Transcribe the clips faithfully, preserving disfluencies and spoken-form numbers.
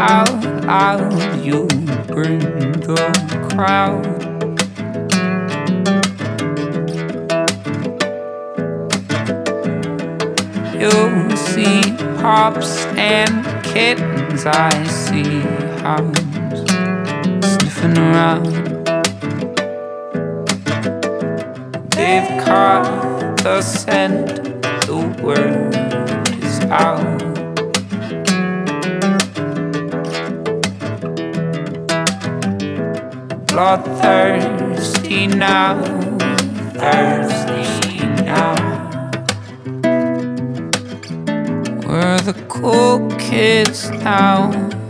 out loud, you bring the crowd. You see pups and kittens, I see hounds sniffing around. They've caught the scent, the word is out. Bloodthirsty now, thirsty now. We're the cool kids now.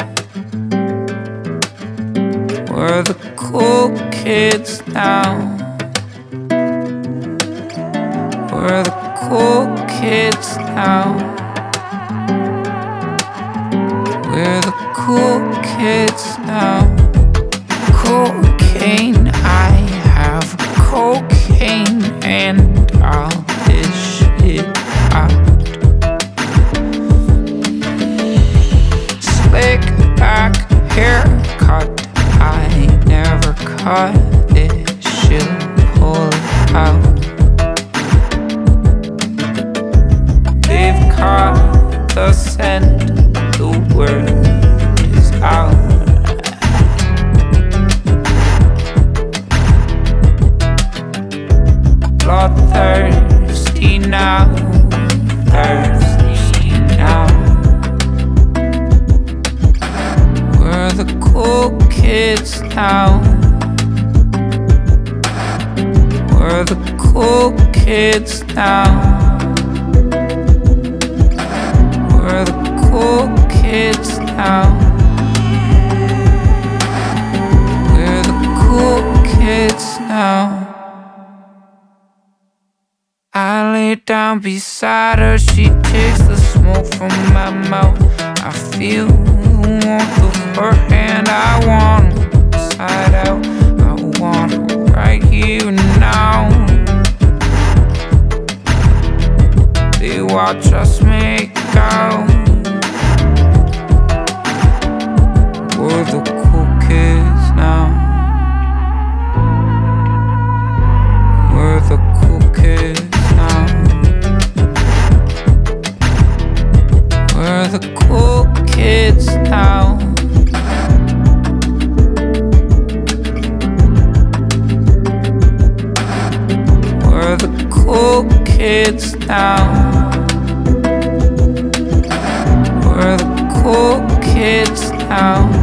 We're the cool kids now. We're the cool kids now. We're the cool kids now. Cocaine, I have cocaine and I'll dish it out. Slick back haircut, I never cut it, she'll pull it out. They've caught the scent, the word is out. Bloodthirsty now, thirsty now. We're the cool kids now. We're the cool kids now. We're the cool kids now. We're the cool kids now. I lay down beside her, she takes the smoke from my mouth. I feel the warmth of her hand, I want her inside out. I want her right here and now. They watch us make out. We're the cool kids now. We're the cool kids. We're the cool kids now. We're the cool kids now. We're the cool kids now.